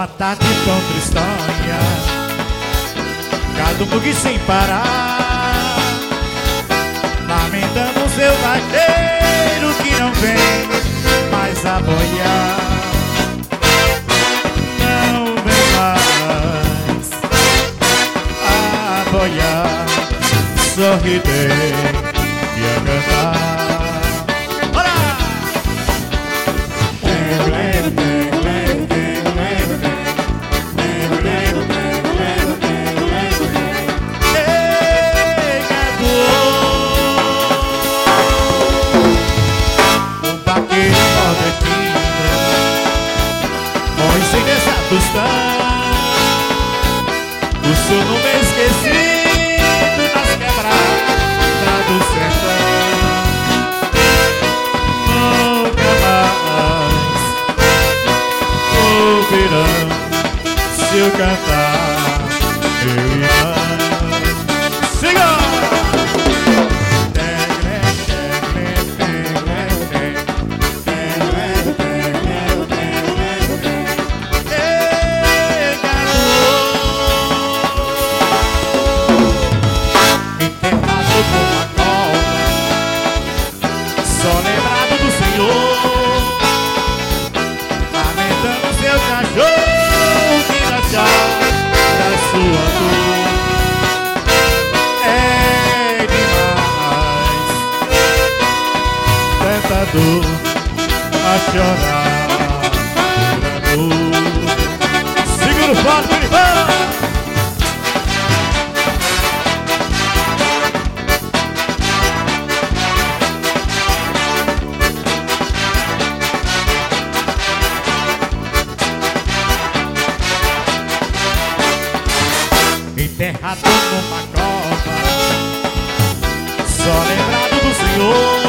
uma tarde tão tristonha, cada bug sem parar, lamentando seu vaqueiro que não vem mais a boiar. Não vem mais a boiar, sorridente e a cantar. Sem desatostar, o sono bem esquecido nas quebradas do sertão. Nunca mais ouvirão se eu cantar meu irmão. Siga! Só lembrado do Senhor, lamentando seu cachorro que dá tchau da sua dor. É demais tanta dor a chorar por amor. Segura o fato, irmão! Enterrado numa cova, só lembrado do Senhor,